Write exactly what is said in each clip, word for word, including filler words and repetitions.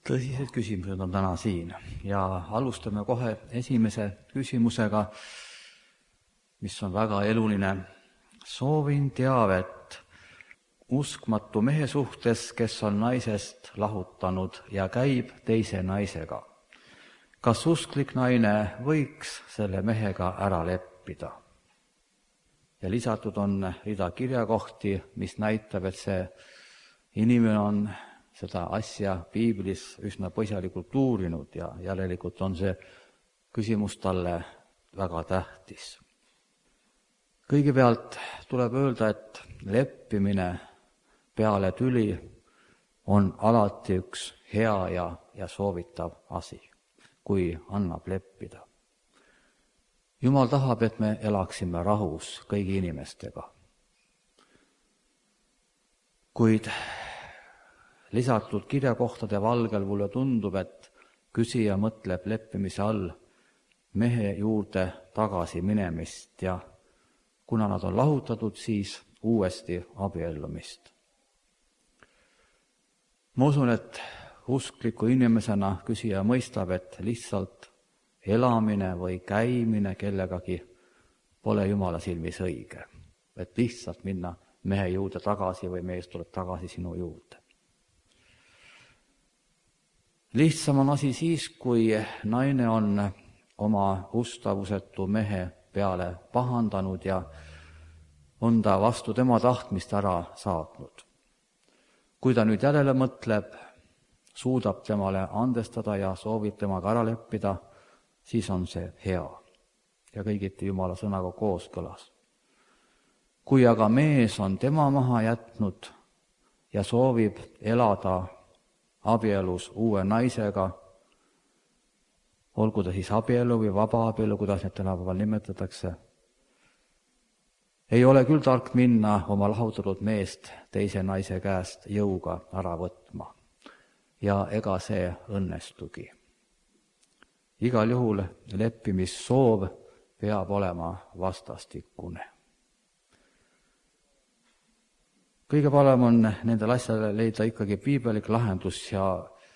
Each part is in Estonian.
Tõsised küsimused on täna siin ja alustame kohe esimese küsimusega, mis on väga eluline. Soovin teavet uskmatu mehe suhtes, kes on naisest lahutanud ja käib teise naisega. Kas usklik naine võiks selle mehega ära leppida? Ja lisatud on rida kirjakohti, mis näitab, et see inimene on seda asja piiblis üsna põhjalikult uurinud ja järelikult on see küsimus talle väga tähtis. Kõigepealt tuleb öelda, et leppimine peale tüli on alati üks hea ja, ja soovitav asi, kui annab leppida. Jumal tahab, et me elaksime rahus kõigi inimestega. Kuid lisatud kirjakohtade valgel mulle tundub, et küsija mõtleb leppimise all mehe juurde tagasi minemist ja kuna nad on lahutatud, siis uuesti abiellumist. Ma usun, et uskliku inimesena küsija mõistab, et lihtsalt elamine või käimine kellegagi pole Jumala silmis õige. Et lihtsalt minna mehe juurde tagasi või mees tuleb tagasi sinu juurde. Lihtsam on asi siis, kui naine on oma ustavusetu mehe peale pahandanud ja on ta vastu tema tahtmist ära saatnud. Kui ta nüüd järele mõtleb, suudab temale andestada ja soovib temaga ära leppida, siis on see hea ja kõigiti Jumala sõnaga kooskõlas. Kui aga mees on tema maha jätnud ja soovib elada abielus uue naisega, olgu ta siis abielu või vaba abielu, kuidas need tänapäeval nimetatakse, ei ole küll tark minna oma lahutatud meest teise naise käest jõuga ära võtma. Ja ega see õnnestugi. Igal juhul leppimissoov peab olema vastastikune. Kõige parem on nendel asjale leida ikkagi piibelik lahendus ja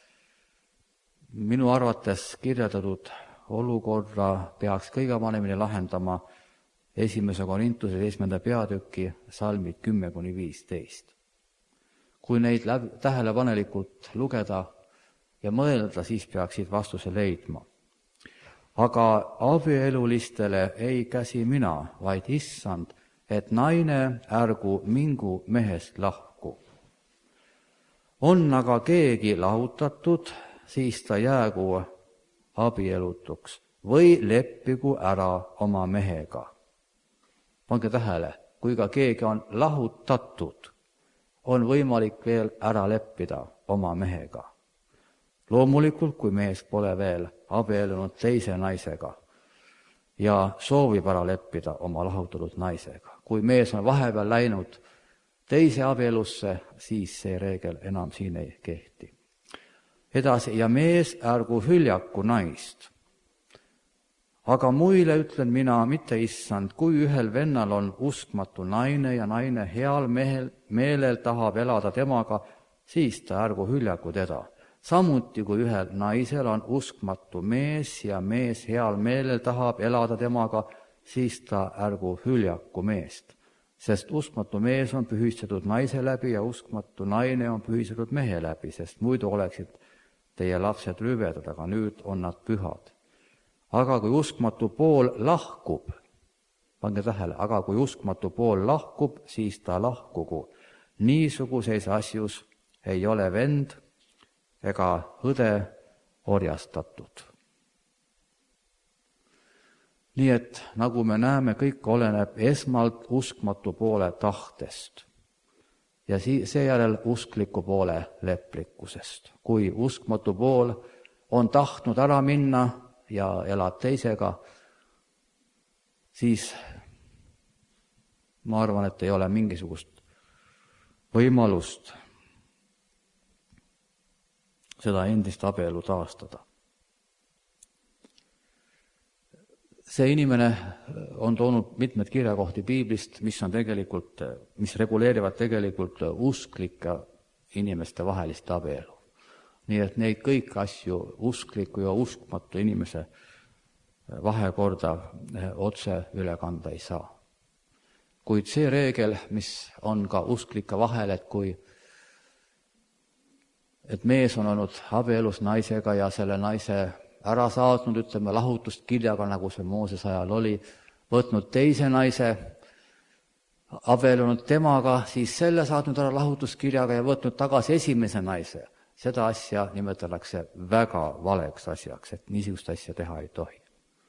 minu arvates kirjeldatud olukorra peaks kõige paremini lahendama esimese Korintuse seitsmenda peatüki salmid kümme kuni viisteist. Kui neid läbi, tähelepanelikult lugeda ja mõelda, siis peaksid vastuse leidma. Aga abielulistele ei käsi mina, vaid issand, et naine ärgu mingu mehest lahku. On aga keegi lahutatud, siis ta jäägu abielutuks või leppigu ära oma mehega. Pange tähele, kui ka keegi on lahutatud, on võimalik veel ära leppida oma mehega. Loomulikult, kui mees pole veel abiellunud teise naisega ja soovib ära leppida oma lahutatud naisega. Kui mees on vahepeal läinud teise abielusse, siis see reegel enam siin ei kehti. Edasi, ja mees ärgu hüljaku naist. Aga muile ütlen mina, mitte issand, kui ühel vennal on uskmatu naine ja naine heal mehel, meelel tahab elada temaga, siis ta ärgu hüljaku teda. Samuti kui ühel naisel on uskmatu mees ja mees heal meelel tahab elada temaga, siis ta ärgu hüljaku meest. Sest uskmatu mees on pühistatud naise läbi ja uskmatu naine on pühistatud mehe läbi, sest muidu oleksid teie lapsed rüvedad, aga nüüd on nad pühad. Aga kui uskmatu pool lahkub, pange tähele, aga kui uskmatu pool lahkub, siis ta lahkugu. Niisuguseis asjus ei ole vend ega õde orjastatud. Nii et, nagu me näeme, kõik oleneb esmalt uskmatu poole tahtest ja seejärel uskliku poole leplikkusest. Kui uskmatu pool on tahtnud ära minna ja elab teisega, siis ma arvan, et ei ole mingisugust võimalust seda endist abielu taastada. See inimene on toonud mitmed kirjakohti piiblist, mis on tegelikult, mis reguleerivad tegelikult usklike inimeste vahelist abielu. Nii et neid kõik asju uskliku ja uskmatu inimese vahekorda otse üle kanda ei saa. Kuid see reegel, mis on ka usklike vahel, et kui et mees on olnud abielus naisega ja selle naise ära saatnud, ütleme, lahutust kirjaga, nagu see Mooses ajal oli, võtnud teise naise, abiellunud temaga, siis selle saatnud ära lahutuskirjaga ja võtnud tagasi esimese naise. Seda asja nimetatakse väga valeks asjaks, et niisugust asja teha ei tohi.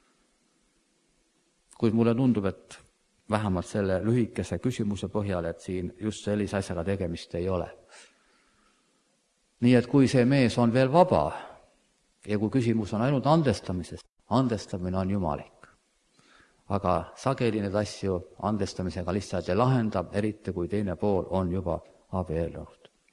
Kuid mulle tundub, et vähemalt selle lühikese küsimuse põhjal, et siin just sellise asjaga tegemist ei ole. Nii et kui see mees on veel vaba ja kui küsimus on ainult andestamisest, andestamine on jumalik. Aga sageli need asju andestamisega lihtsalt ei lahenda, eriti kui teine pool on juba abiellunud.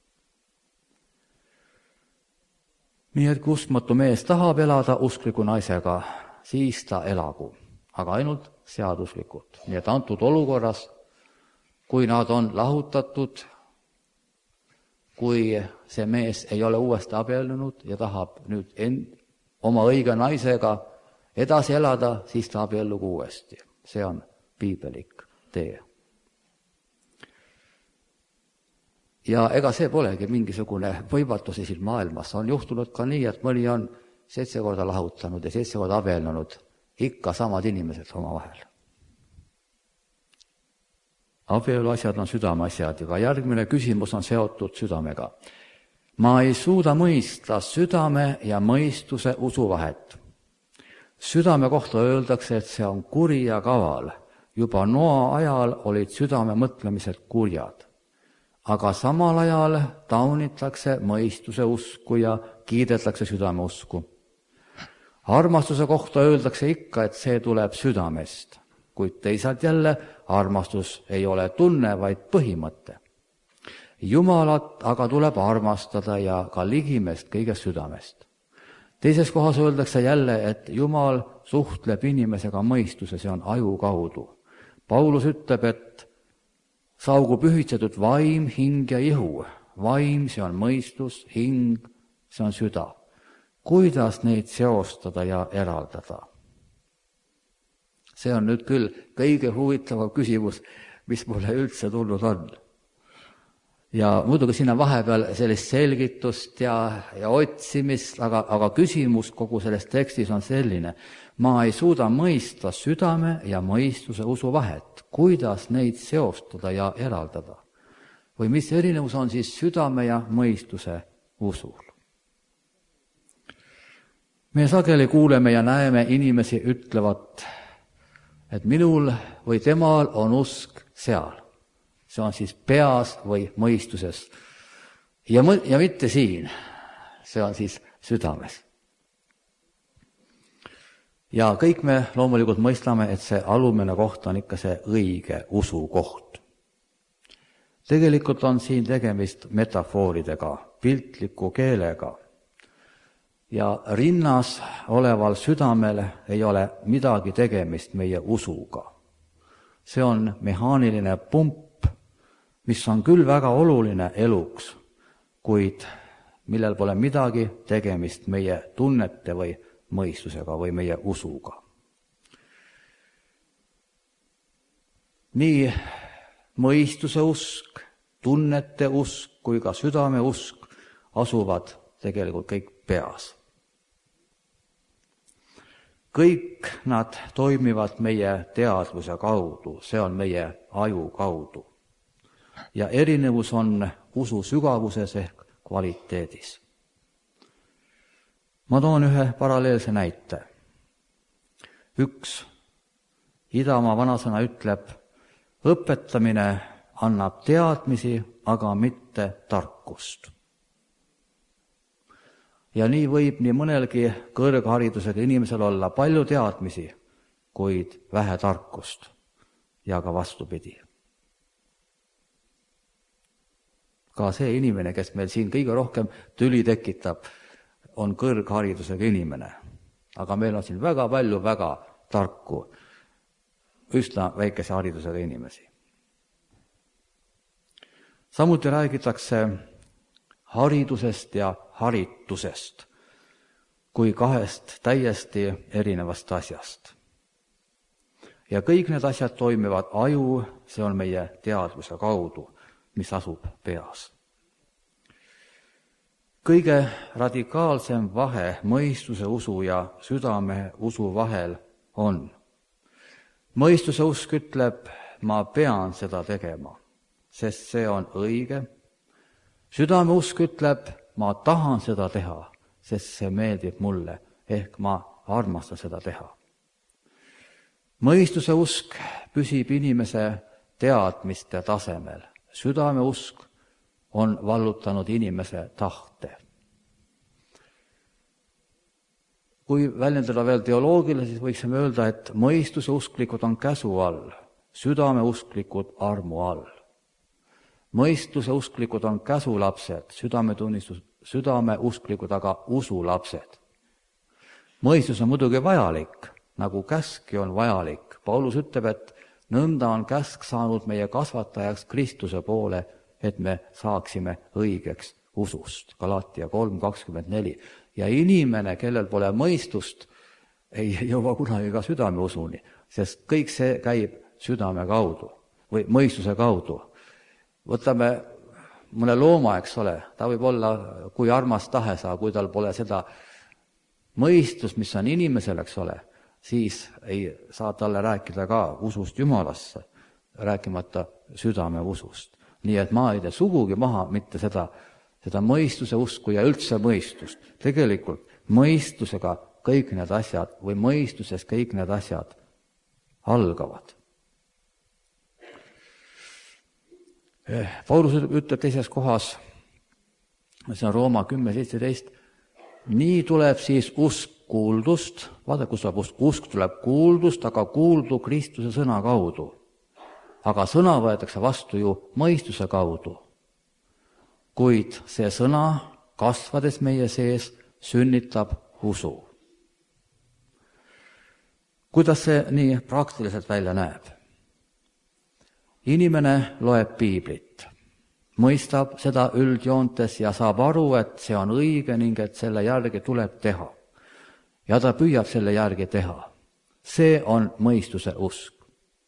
Nii et kui uskmatu mees tahab elada uskliku naisega, siis ta elagu, aga ainult seaduslikult. Nii et antud olukorras, kui nad on lahutatud, kui see mees ei ole uuesti abiellunud ja tahab nüüd end, oma õige naisega edasi elada, siis ta abiellugu uuesti. See on piibelik tee. Ja ega see polegi mingisugune võimatusi siin maailmas. On juhtunud ka nii, et mõni on seitse korda lahutanud ja seitse korda abiellunud, ikka samad inimesed oma vahel. Abielu asjad on südameasjad ja järgmine küsimus on seotud südamega. Ma ei suuda mõista südame ja mõistuse usuvahet. Südame kohta öeldakse, et see on kuri ja kaval. Juba Noa ajal olid südame mõtlemised kurjad. Aga samal ajal taunitakse mõistuse usku ja kiidetakse südame usku. Armastuse kohta öeldakse ikka, et see tuleb südamest, kuid teisalt jälle armastus ei ole tunne, vaid põhimõte. Jumalat aga tuleb armastada ja ka ligimest kõigest südamest. Teises kohas öeldakse jälle, et Jumal suhtleb inimesega mõistuse, see on aju kaudu. Paulus ütleb, et saugu pühitsetud vaim, hing ja ihu. Vaim, see on mõistus, hing, see on süda. Kuidas neid seostada ja eraldada? See on nüüd küll kõige huvitavam küsimus, mis mulle üldse tulnud on. Ja muidugi siin on vahepeal sellist selgitust ja, ja otsimist, aga, aga küsimus kogu selles tekstis on selline. Ma ei suuda mõista südame ja mõistuse usu vahet. Kuidas neid seostada ja eraldada? Või mis erinevus on siis südame ja mõistuse usul? Me sageli kuuleme ja näeme inimesi ütlevat, et minul või temal on usk seal. See on siis peas või mõistuses. Ja, ja mitte siin. See on siis südames. Ja kõik me loomulikult mõistame, et see alumine koht on ikka see õige usu koht. Tegelikult on siin tegemist metafooridega, piltliku keelega. Ja rinnas oleval südamel ei ole midagi tegemist meie usuga. See on mehaaniline pump, mis on küll väga oluline eluks, kuid millel pole midagi tegemist meie tunnete või mõistusega või meie usuga. Nii mõistuse usk, tunnete usk kui ka südame usk asuvad tegelikult kõik peas. Kõik nad toimivad meie teadvuse kaudu, see on meie aju kaudu. Ja erinevus on usu sügavuses ehk kvaliteedis. Ma toon ühe paralleelse näite. Üks Idamaa vanasõna ütleb, õpetamine annab teadmisi, aga mitte tarkust. Ja nii võib nii mõnelgi kõrgharidusega inimesel olla palju teadmisi, kuid vähe tarkust ja ka vastupidi. Ka see inimene, kes meil siin kõige rohkem tüli tekitab, on kõrgharidusega inimene. Aga meil on siin väga palju väga tarku, üsna väikese haridusega inimesi. Samuti räägitakse haridusest ja haritusest kui kahest täiesti erinevast asjast. Ja kõik need asjad toimivad aju, see on meie teadvuse kaudu, mis asub peas. Kõige radikaalsem vahe mõistuse usu ja südame usu vahel on. Mõistuse usk ütleb, ma pean seda tegema, sest see on õige. Südame usk ütleb, ma tahan seda teha, sest see meeldib mulle, ehk ma armastan seda teha. Mõistuse usk püsib inimese teadmiste tasemel. Südame usk on vallutanud inimese tahte. Kui väljendada veel teoloogile, siis võiksime öelda, et mõistuse usklikud on käsu all, südame usklikud armu all. Mõistuse usklikud on käsulapsed, südametunnistus, südame usklikud aga usulapsed. Mõistus on muidugi vajalik, nagu käski on vajalik. Paulus ütleb, et nõnda on käsk saanud meie kasvatajaks Kristuse poole, et me saaksime õigeks usust. Galatia kolm kakskümmend neli. Ja inimene, kellel pole mõistust, ei jõua kunagi ka südame usuni, sest kõik see käib südame kaudu või mõistuse kaudu. Võtame mõne looma, eks ole, ta võib olla kui armas tahes, aga kui tal pole seda mõistust, mis on inimesel, eks ole, siis ei saa talle rääkida ka usust Jumalasse, rääkimata südame usust. Nii et ma ei tee sugugi maha mitte seda, seda mõistuse usku ja üldse mõistust. Tegelikult mõistusega kõik need asjad või mõistuses kõik need asjad algavad. Paulus ütleb teises kohas, see on Rooma kümme seitseteist, nii tuleb siis usk kuuldust, vaadake, kus tuleb usk, usk tuleb kuuldust, aga kuuldu Kristuse sõna kaudu. Aga sõna võetakse vastu ju mõistuse kaudu. Kuid see sõna, kasvades meie sees, sünnitab usu. Kuidas see nii praktiliselt välja näeb? Inimene loeb piiblit, mõistab seda üldjoontes ja saab aru, et see on õige ning et selle järgi tuleb teha. Ja ta püüab selle järgi teha. See on mõistuse usk.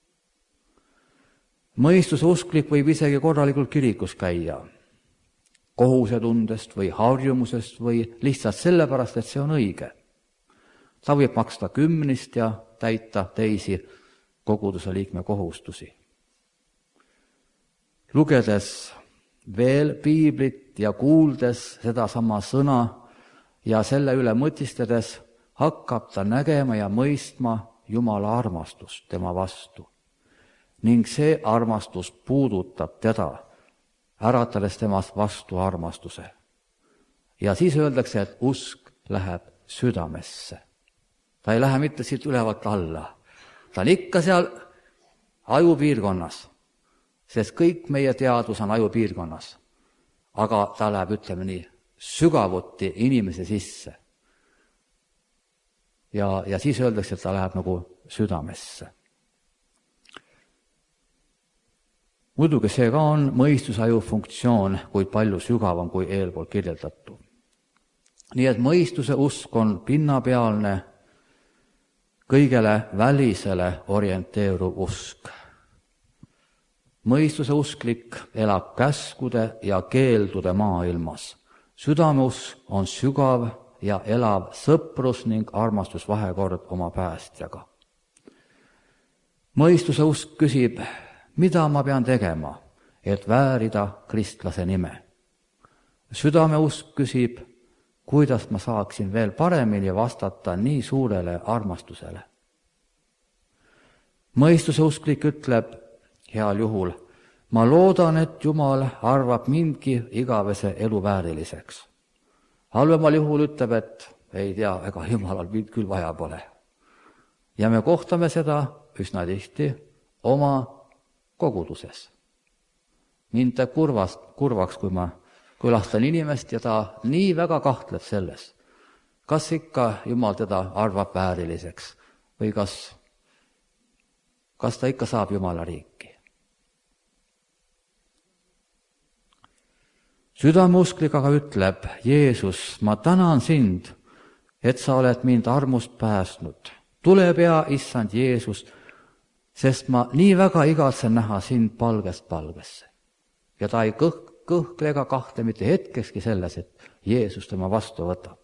Mõistuse usklik võib isegi korralikult kirikus käia, kohusetundest või harjumusest või lihtsalt sellepärast, et see on õige. Ta võib maksta kümnist ja täita teisi koguduse liikme kohustusi. Lugedes veel piiblit ja kuuldes seda sama sõna ja selle üle mõtistades, hakkab ta nägema ja mõistma Jumala armastust tema vastu. Ning see armastus puudutab teda, äratades temast vastu armastuse. Ja siis öeldakse, et usk läheb südamesse. Ta ei lähe mitte siit ülevalt alla. Ta on ikka seal ajupiirkonnas, sest kõik meie teadus on ajupiirkonnas. Aga ta läheb, ütleme nii, sügavuti inimese sisse. Ja, ja siis öeldakse, et ta läheb nagu südamesse. Muidugi see ka on mõistusaju funktsioon, kuid palju sügavam kui eelpool kirjeldatu. Nii et mõistuse usk on pinnapealne, kõigele välisele orienteeruv usk. Mõistuse usklik elab käskude ja keeldude maailmas. Südameusk on sügav ja elav sõprus ning armastusvahekord oma päästjaga. Mõistuse usk küsib, mida ma pean tegema, et väärida kristlase nime. Südameusk küsib, kuidas ma saaksin veel paremini vastata nii suurele armastusele. Mõistuse usklik ütleb heal juhul, ma loodan, et Jumal arvab mindki igavese elu vääriliseks. Halvemal juhul ütleb, et ei tea, ega Jumalal mind küll vaja pole. Ja me kohtame seda üsna tihti oma koguduses. Mind teeb kurvast, kurvaks, kui ma külastan inimest ja ta nii väga kahtleb selles, kas ikka Jumal teda arvab vääriliseks või kas, kas ta ikka saab Jumala riiki. Südameusklik aga ütleb, Jeesus, ma tänan sind, et sa oled mind armust päästnud. Tule pea, issand Jeesus, sest ma nii väga igatsen näha sind palgest palgesse. Ja ta ei kõh- kõhkle ega kahtle mitte hetkekski selles, et Jeesus tema vastu võtab.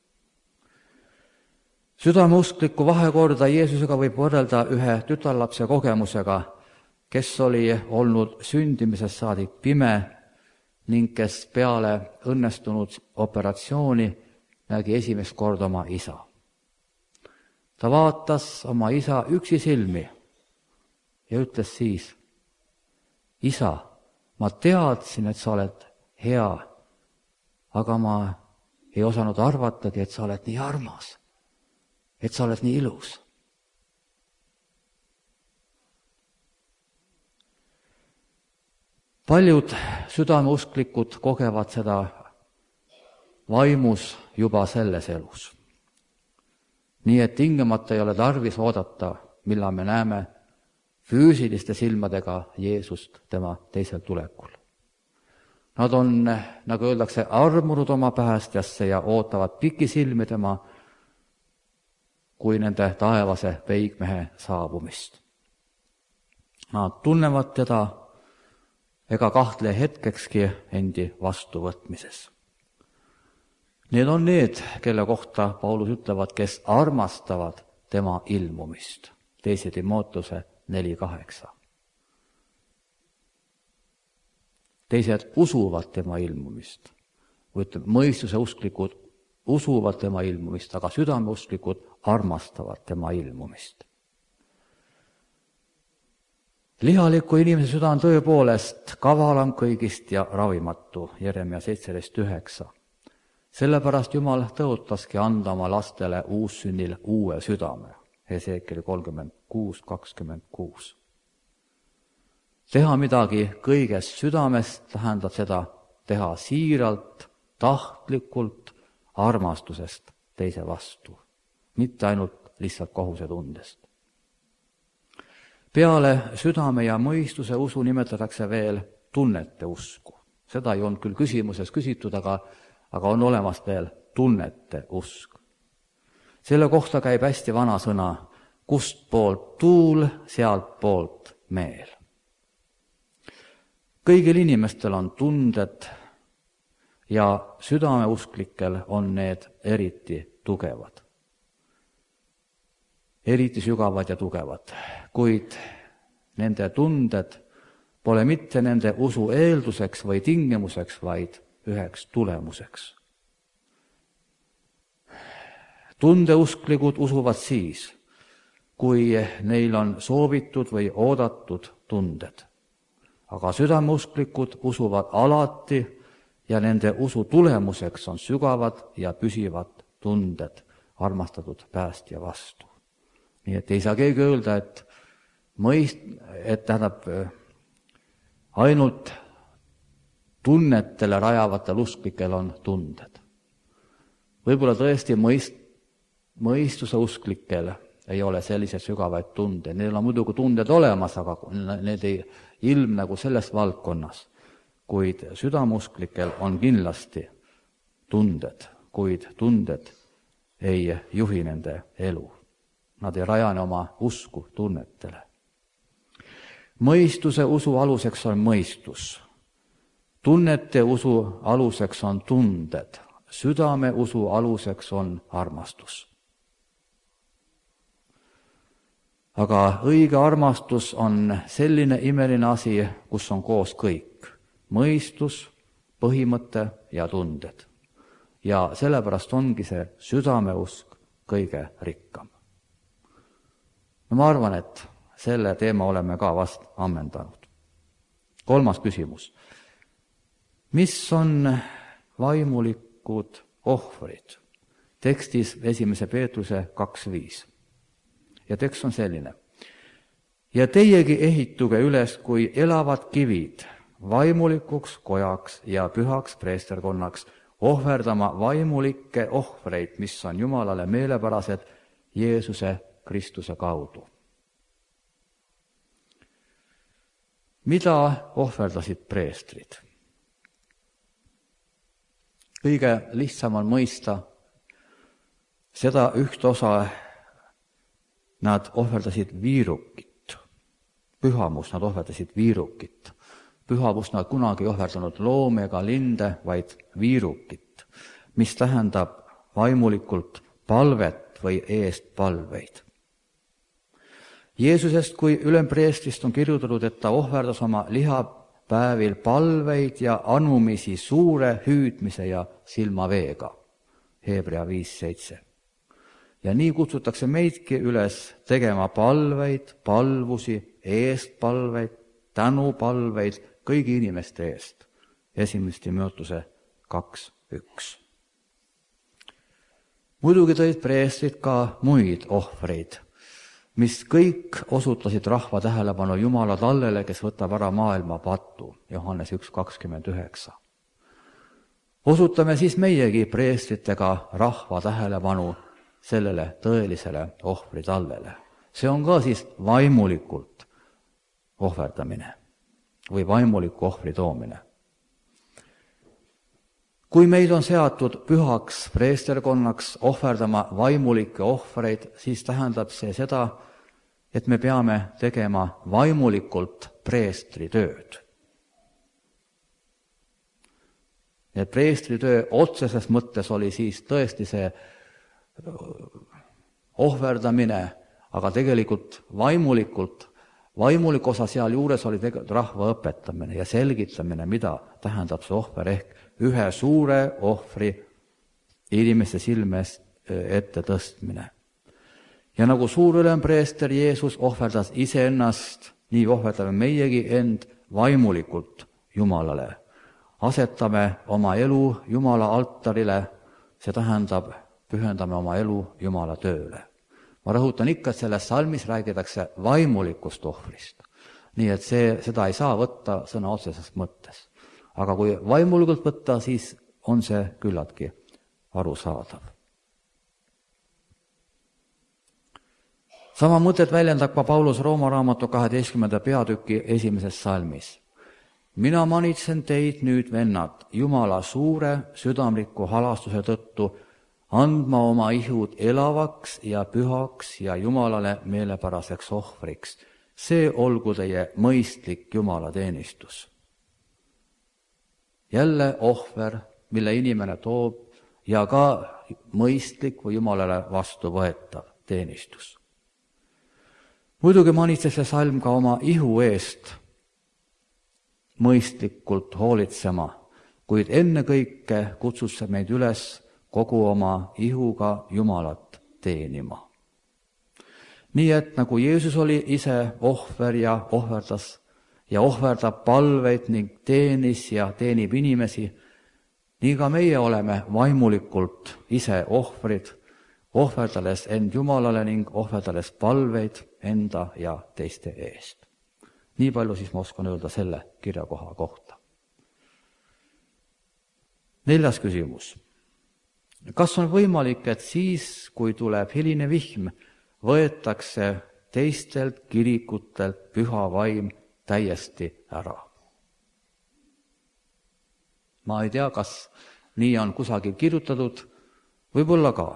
Südameuskliku vahekorda Jeesusega võib võrrelda ühe tütarlapse kogemusega, kes oli olnud sündimisest saadik pime ning kes peale õnnestunud operatsiooni nägi esimest korda oma isa. Ta vaatas oma isa üksi silmi ja ütles siis, isa, ma teadsin, et sa oled hea, aga ma ei osanud arvatagi, et sa oled nii armas, et sa oled nii ilus. Paljud südameusklikud kogevad seda vaimus juba selles elus. Nii et tingimata ei ole tarvis oodata, millal me näeme füüsiliste silmadega Jeesust tema teisel tulekul. Nad on, nagu öeldakse, armunud oma päästjasse ja ootavad pikisilmi tema kui nende taevase peigmehe saabumist. Nad tunnevad teda ega kahtle hetkekski endi vastuvõtmises. Need on need, kelle kohta Paulus ütlevad, kes armastavad tema ilmumist. Teise Timoteuse neli kaheksa. Teised usuvad tema ilmumist. Ütleb, mõistuse usklikud usuvad tema ilmumist, aga südameusklikud armastavad tema ilmumist. Lihaliku inimese süda on tõepoolest kavalam kõigist ja ravimatu, Jeremia seitseteist üheksa. Sellepärast Jumal tõotaski anda oma lastele uussünnil uue südame, Hesekiel kolmkümmend kuus kakskümmend kuus. Teha midagi kõigest südamest tähendab seda teha siiralt, tahtlikult, armastusest teise vastu, mitte ainult lihtsalt kohusetundest. Peale südame ja mõistuse usu nimetatakse veel tunnete usku. Seda ei olnud küll küsimuses küsitud, aga, aga on olemas veel tunnete usk. Selle kohta käib hästi vana sõna, kust poolt tuul, sealt poolt meel. Kõigil inimestel on tunded ja südameusklikel on need eriti tugevad. Eriti sügavad ja tugevad, kuid nende tunded pole mitte nende usu eelduseks või tingimuseks, vaid üheks tulemuseks. Tundeusklikud usuvad siis, kui neil on soovitud või oodatud tunded. Aga südameusklikud usuvad alati ja nende usu tulemuseks on sügavad ja püsivad tunded armastatud päästja vastu. Nii et ei saa keegi öelda, et, mõist, et tähendab, ainult tunnetele rajavatel usklikel on tunded. Võib-olla tõesti mõist, mõistuse usklikel ei ole selliseid sügavaid tunde. Neil on muidugi tunded olemas, aga need ei ilm nagu selles valdkonnas. Kuid südameusklikel on kindlasti tunded, kuid tunded ei juhi nende elu. Nad ei rajane oma usku tunnetele. Mõistuse usu aluseks on mõistus. Tunnete usu aluseks on tunded. Südame usu aluseks on armastus. Aga õige armastus on selline imeline asi, kus on koos kõik. Mõistus, põhimõte ja tunded. Ja sellepärast ongi see südameusk kõige rikkam. No ma arvan, et selle teema oleme ka vast ammendanud. Kolmas küsimus. Mis on vaimulikud ohvrid? Tekstis esimese Peetruse kaks viis. Ja tekst on selline. Ja teiegi ehituge üles kui elavad kivid, vaimulikuks kojaks ja pühaks preesterkonnaks, ohverdama vaimulikke ohvreid, mis on Jumalale meelepärased Jeesuse Kristuse kaudu. Mida ohverdasid preestrid? kõige lihtsam on mõista seda üht osa, nad ohverdasid viirukit. Pühamus nad ohverdasid viirukit. Pühamus nad kunagi ohverdanud loome ega linde, vaid viirukit, mis tähendab vaimulikult palvet või eestpalveid. Jeesusest kui ülempreestrist on kirjutatud, et ta ohverdas oma lihapäevil palveid ja anumisi suure hüüdmise ja silmaveega. Hebra viis seitse. Ja nii kutsutakse meidki üles tegema palveid, palvusi, eestpalveid, tänupalveid kõigi inimeste eest. Esimest Timoteuse kaks üks. Muidugi tõid preestrid ka muid ohvreid, mis kõik osutasid rahva tähelepanu Jumala tallele, kes võtab ära maailma patu. Johannes üks kakskümmend üheksa. Osutame siis meiegi preestritega rahva tähelepanu sellele tõelisele ohvri tallele. See on ka siis vaimulikult ohverdamine või vaimuliku ohvri toomine. Kui meid on seatud pühaks preesterkonnaks ohverdama vaimulikke ohvreid, siis tähendab see seda, et me peame tegema vaimulikult preestritööd. Ja preestritöö otseses mõttes oli siis tõesti see ohverdamine, aga tegelikult vaimulikult, vaimulik osa seal juures oli tegelikult rahva õpetamine ja selgitamine, mida tähendab see ohver ehk ühe suure ohvri inimeste silmes ette tõstmine. Ja nagu suur ülempreester Jeesus ohverdas iseennast, nii ohverdame meiegi end vaimulikult Jumalale. Asetame oma elu Jumala altarile, see tähendab, pühendame oma elu Jumala tööle. Ma rõhutan ikka, et selles salmis räägitakse vaimulikust ohvrist. Nii et see, seda ei saa võtta sõna otseses mõttes. Aga kui vaimulikult võtta, siis on see küllaltki arusaadav. Sama mõtet väljendab ka Paulus Rooma raamatu kaheteistkümnenda peatüki esimeses salmis. Mina manitsen teid nüüd, vennad, Jumala suure südamliku halastuse tõttu andma oma ihud elavaks ja pühaks ja Jumalale meelepäraseks ohvriks. See olgu teie mõistlik Jumala teenistus. Jälle ohver, mille inimene toob, ja ka mõistlik või Jumalale vastuvõetav teenistus. Muidugi manitseb see salm ka oma ihu eest mõistlikult hoolitsema, kuid ennekõike kutsus see meid üles kogu oma ihuga Jumalat teenima. Nii et nagu Jeesus oli ise ohver ja ohverdas ja ohverdab palveid ning teenis ja teenib inimesi, nii ka meie oleme vaimulikult ise ohvrid, ohverdades end Jumalale ning ohverdades palveid enda ja teiste eest. Nii palju siis ma oskan öelda selle kirjakoha kohta. Neljas küsimus. Kas on võimalik, et siis, kui tuleb hiline vihm, võetakse teistelt kirikutelt püha vaim täiesti ära? Ma ei tea, kas nii on kusagil kirjutatud, võib-olla ka.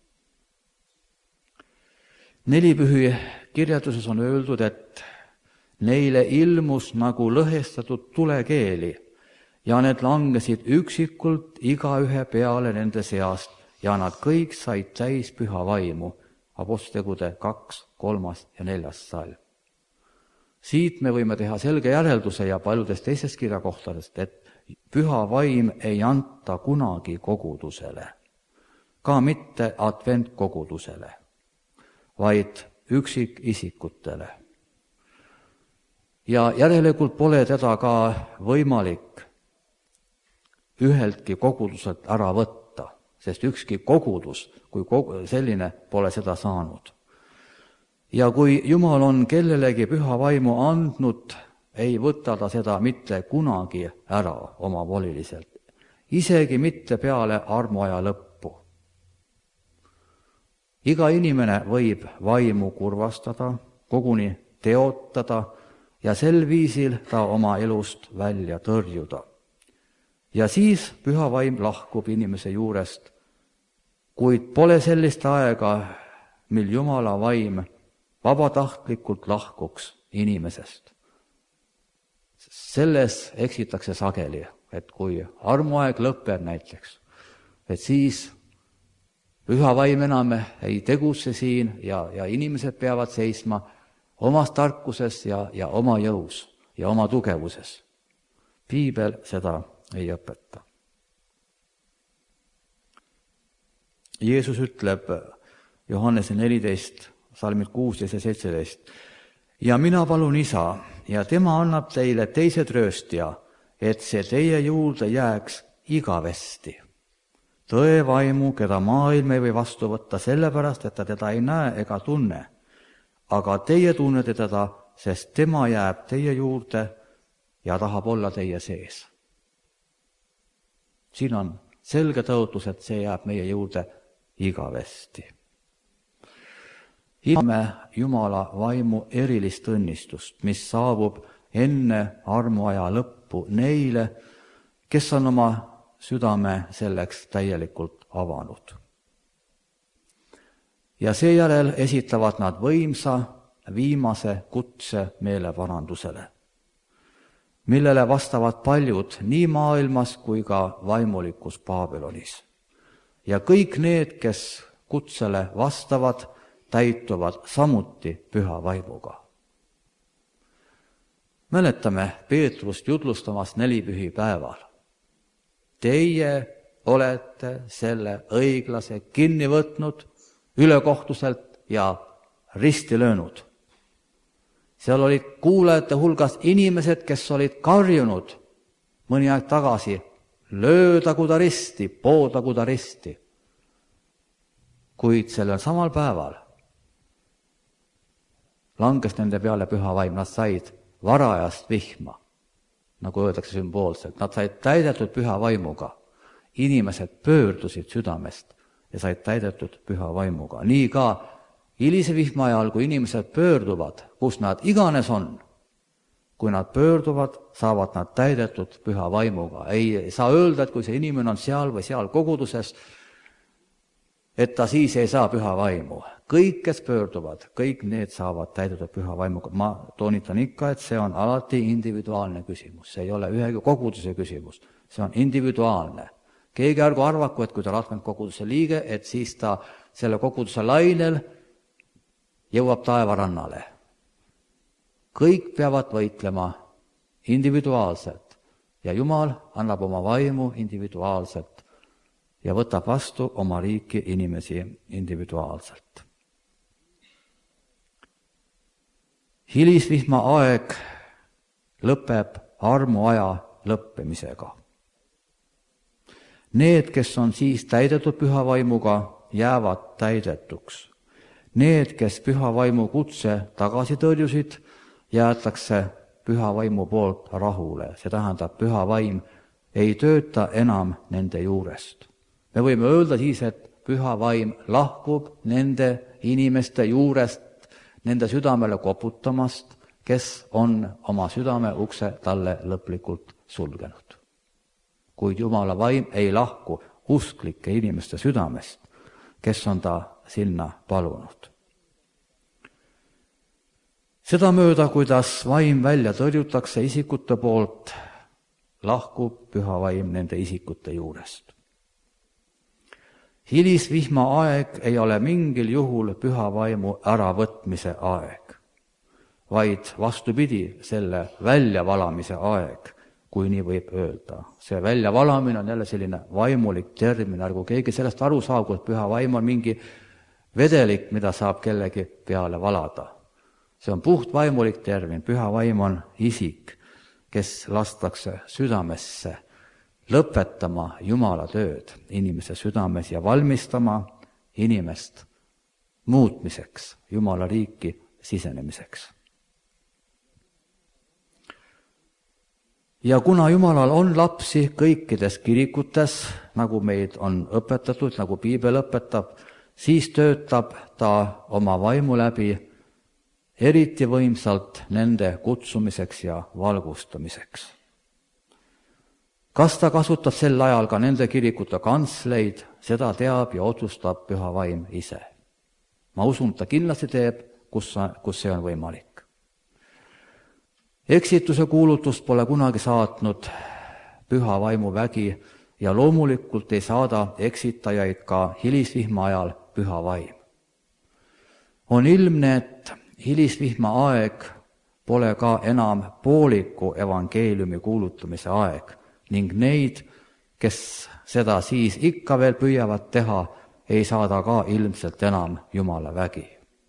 Nelipühi kirjatuses on öeldud, et neile ilmus nagu lõhestatud tulekeeli ja need langesid üksikult igaühe peale nende seast ja nad kõik said täis püha vaimu. Apostelutegude kaks, kolmas ja neljas salm. Siit me võime teha selge järelduse ja paljudest teistest kirjakohtadest, et püha vaim ei anta kunagi kogudusele, ka mitte adventkogudusele, vaid üksikisikutele. Ja järelikult pole teda ka võimalik üheltki koguduselt ära võtta, sest ükski kogudus kui selline pole seda saanud. Ja kui Jumal on kellelegi püha vaimu andnud, ei võta ta seda mitte kunagi ära oma voliliselt, isegi mitte peale armuaja lõppu. Iga inimene võib vaimu kurvastada, koguni teotada ja sel viisil ta oma elust välja tõrjuda. ja siis püha vaim lahkub inimese juurest, kuid pole sellist aega, mil Jumala vaim vabatahtlikult lahkuks inimesest. Selles eksitakse sageli, et kui armuaeg lõpeb näiteks, et siis püha vaim enam ei tegutse siin ja, ja inimesed peavad seisma omas tarkuses ja, ja oma jõus ja oma tugevuses. Piibel seda ei õpeta. Jeesus ütleb Johannese neliteist, salmid kuusteist ja seitseteist. Ja mina palun isa, ja tema annab teile teise trööstja, et see teie juurde jääks igavesti. Tõe vaimu, keda maailm ei või vastu võtta sellepärast, et ta teda ei näe ega tunne. Aga teie tunnete teda, sest tema jääb teie juurde ja tahab olla teie sees. Siin on selge tõotus, et see jääb meie juurde igavesti. Ilme Jumala vaimu erilist õnnistust, mis saabub enne armuaja lõppu neile, kes on oma südame selleks täielikult avanud. Ja seejärel esitavad nad võimsa viimase kutse meeleparandusele, millele vastavad paljud nii maailmas kui ka vaimulikus Baabelonis. Ja kõik need, kes kutsele vastavad, täituvad samuti püha vaimuga. Mäletame Peetrust jutlustamas nelipühi päeval. Teie olete selle õiglase kinni võtnud ülekohtuselt ja risti löönud. Seal olid kuulajate hulgas inimesed, kes olid karjunud mõni aeg tagasi, löödagu ta risti, poodagu ta risti. Kuid sellel samal päeval langes nende peale püha vaim, nad said varajast vihma, nagu öeldakse sümboolselt, nad said täidetud püha vaimuga. Inimesed pöördusid südamest ja said täidetud püha vaimuga. Nii ka hilise vihma ajal, kui inimesed pöörduvad, kus nad iganes on, kui nad pöörduvad, saavad nad täidetud püha vaimuga. Ei saa öelda, et kui see inimene on seal või seal koguduses, et ta siis ei saa püha vaimu. Kõik, kes pöörduvad, kõik need saavad täidetud püha vaimuga. Ma toonitan ikka, et see on alati individuaalne küsimus. See ei ole ühegi koguduse küsimus. See on individuaalne. Keegi ärgu arvaku, et kui ta ratkanud koguduse liige, et siis ta selle koguduse lainel jõuab taevarannale. Kõik peavad võitlema individuaalselt ja Jumal annab oma vaimu individuaalselt ja võtab vastu oma riiki inimesi individuaalselt. Hilisvihma aeg lõpeb armuaja lõppemisega. Need, kes on siis täidetud püha vaimuga, jäävad täidetuks. Need, kes püha vaimu kutse tagasi tõrjusid, jäetakse püha vaimu poolt rahule. See tähendab, püha vaim ei tööta enam nende juurest. Me võime öelda siis, et püha vaim lahkub nende inimeste juurest, nende südamele koputamast, kes on oma südame ukse talle lõplikult sulgenud. Kuid Jumala vaim ei lahku usklike inimeste südamest, kes on ta sinna palunud. Seda mööda, kuidas vaim välja tõrjutakse isikute poolt, lahkub püha vaim nende isikute juurest. Hilisvihma aeg ei ole mingil juhul püha vaimu äravõtmise aeg, vaid vastupidi, selle väljavalamise aeg, kui nii võib öelda. See väljavalamine on jälle selline vaimulik termin, ärgu keegi sellest aru saagu, et püha vaim on mingi vedelik, mida saab kellegi peale valada. See on puht vaimulik termin, püha vaim on isik, kes lastakse südamesse, lõpetama Jumala tööd inimese südames ja valmistama inimest muutmiseks, Jumala riiki sisenemiseks. Ja kuna Jumalal on lapsi kõikides kirikutes, nagu meid on õpetatud, nagu Piibel õpetab, siis töötab ta oma vaimu läbi eriti võimsalt nende kutsumiseks ja valgustamiseks. kas ta kasutab sel ajal ka nende kirikute kantsleid, seda teab ja otsustab Püha Vaim ise. ma usun, et ta kindlasti teeb, kus, kus see on võimalik. Eksituse kuulutust pole kunagi saatnud Püha Vaimu vägi ja loomulikult ei saada eksitajaid ka hilisvihma ajal Püha Vaim. On ilmne, et hilisvihma aeg pole ka enam pooliku evangeeliumi kuulutamise aeg ning neid, kes seda siis ikka veel püüavad teha, ei saada ka ilmselt enam Jumala vägi.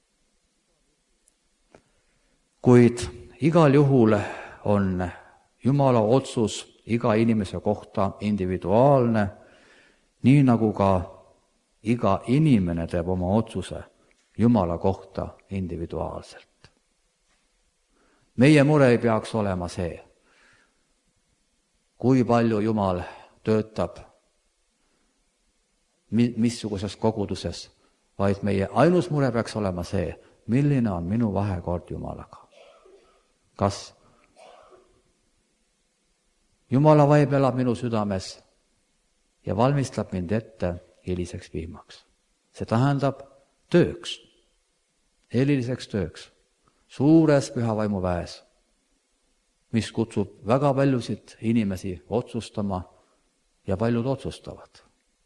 Kuid igal juhul on Jumala otsus iga inimese kohta individuaalne, nii nagu ka iga inimene teeb oma otsuse Jumala kohta individuaalselt. Meie mure ei peaks olema see, kui palju Jumal töötab missuguses koguduses, vaid meie ainus mure peaks olema see, milline on minu vahekord Jumalaga. Kas Jumala vaim elab minu südames ja valmistab mind ette hiliseks vihmaks. See tähendab tööks, heliliseks tööks, suures Püha Vaimu väes, mis kutsub väga paljusid inimesi otsustama ja paljud otsustavad.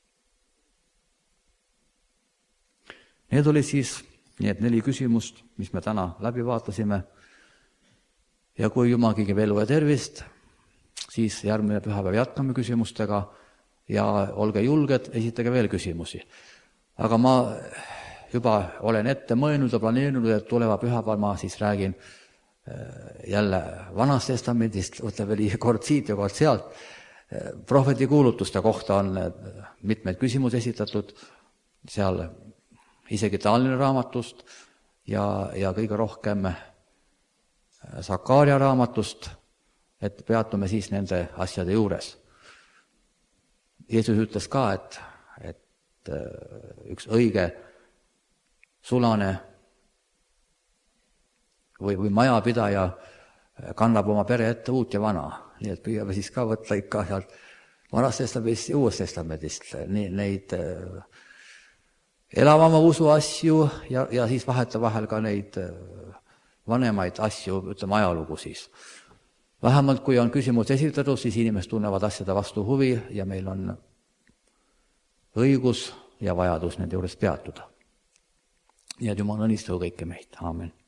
Need oli siis need neli küsimust, mis me täna läbi vaatasime. Ja kui Jumal kõigib elu ja tervist, siis järgmine pühapäev jätkame küsimustega ja olge julged, esitage veel küsimusi. Aga ma juba olen ette mõelnud ja planeerinud, et tuleva pühapäeval ma siis räägin jälle Vanast Testamendist, võtab veel kord siit ja kord sealt. Prohveti kuulutuste kohta on mitmeid küsimusi esitatud, seal isegi Tallinna raamatust ja, ja kõige rohkem Sakaaria raamatust, et peatume siis nende asjade juures. Jeesus ütles ka, et, et üks õige sulane või, või majapidaja kannab oma pere ette uut ja vana. Nii et püüame siis ka võtta ikka sealt Vanast Testamendist ja Uuest Testamendist neid elavama usu asju ja, ja siis vaheta vahel ka neid vanemaid asju, ütleme ajalugu siis. Vähemalt kui on küsimus esitatud, siis inimesed tunnevad asjade vastu huvi ja meil on õigus ja vajadus nende juures peatuda. Ja Jumal õnnistagu kõike meid. Aamen.